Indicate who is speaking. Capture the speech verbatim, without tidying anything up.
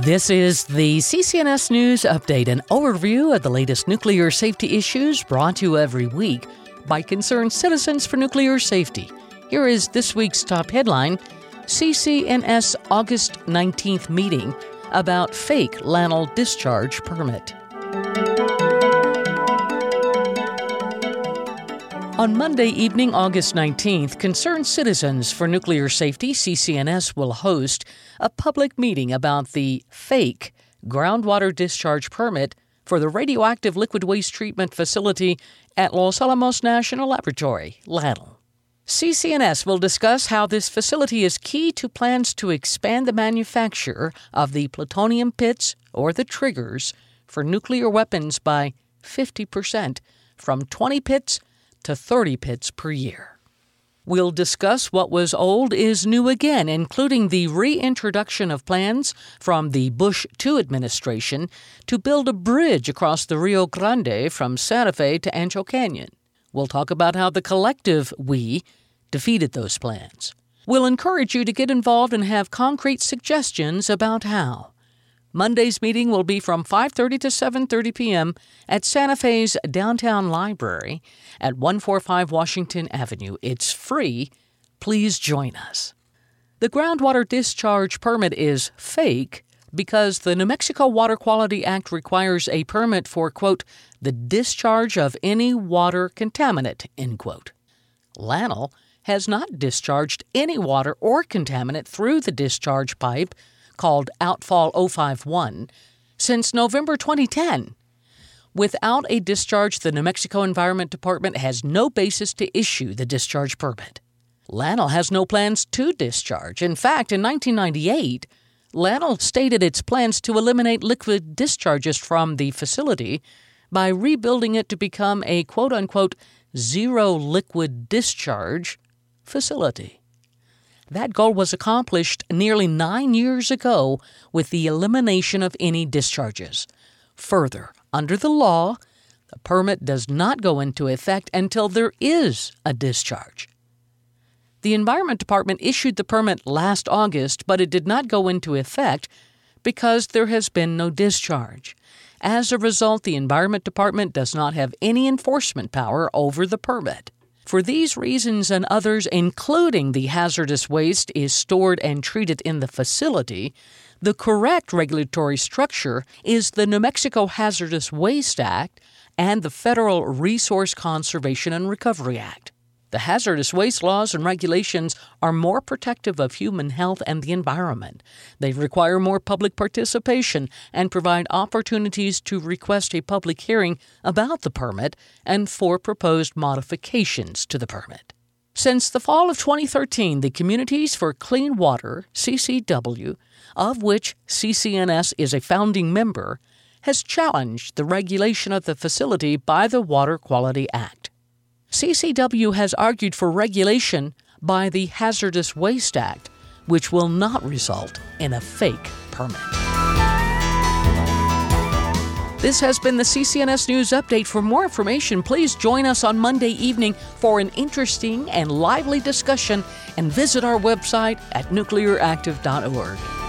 Speaker 1: This is the C C N S News Update, an overview of the latest nuclear safety issues brought to you every week by concerned citizens for nuclear safety. Here is this week's top headline: C C N S August nineteenth meeting about fake LANL discharge permit. On Monday evening, August nineteenth, Concerned Citizens for Nuclear Safety, C C N S, will host a public meeting about the fake groundwater discharge permit for the radioactive liquid waste treatment facility at Los Alamos National Laboratory, LANL. C C N S will discuss how this facility is key to plans to expand the manufacture of the plutonium pits, or the triggers, for nuclear weapons by fifty percent, from twenty pits to thirty pits per year. We'll discuss what was old is new again, including the reintroduction of plans from the Bush two administration to build a bridge across the Rio Grande from Santa Fe to Ancho Canyon. We'll talk about how the collective we defeated those plans. We'll encourage you to get involved and have concrete suggestions about how. Monday's meeting will be from five thirty to seven thirty p.m. at Santa Fe's Downtown Library at one forty-five Washington Avenue. It's free. Please join us. The groundwater discharge permit is fake because the New Mexico Water Quality Act requires a permit for, quote, the discharge of any water contaminant, end quote. LANL has not discharged any water or contaminant through the discharge pipe called Outfall oh five one, since November twenty ten. Without a discharge, the New Mexico Environment Department has no basis to issue the discharge permit. LANL has no plans to discharge. In fact, in nineteen ninety-eight, LANL stated its plans to eliminate liquid discharges from the facility by rebuilding it to become a quote-unquote zero liquid discharge facility. That goal was accomplished nearly nine years ago with the elimination of any discharges. Further, under the law, the permit does not go into effect until there is a discharge. The Environment Department issued the permit last August, but it did not go into effect because there has been no discharge. As a result, the Environment Department does not have any enforcement power over the permit. For these reasons and others, including the hazardous waste is stored and treated in the facility, the correct regulatory structure is the New Mexico Hazardous Waste Act and the Federal Resource Conservation and Recovery Act. The hazardous waste laws and regulations are more protective of human health and the environment. They require more public participation and provide opportunities to request a public hearing about the permit and for proposed modifications to the permit. Since the fall of twenty thirteen, the Communities for Clean Water, C C W, of which C C N S is a founding member, has challenged the regulation of the facility by the Water Quality Act. C C W has argued for regulation by the Hazardous Waste Act, which will not result in a fake permit. This has been the C C N S News Update. For more information, please join us on Monday evening for an interesting and lively discussion and visit our website at nuclear active dot org.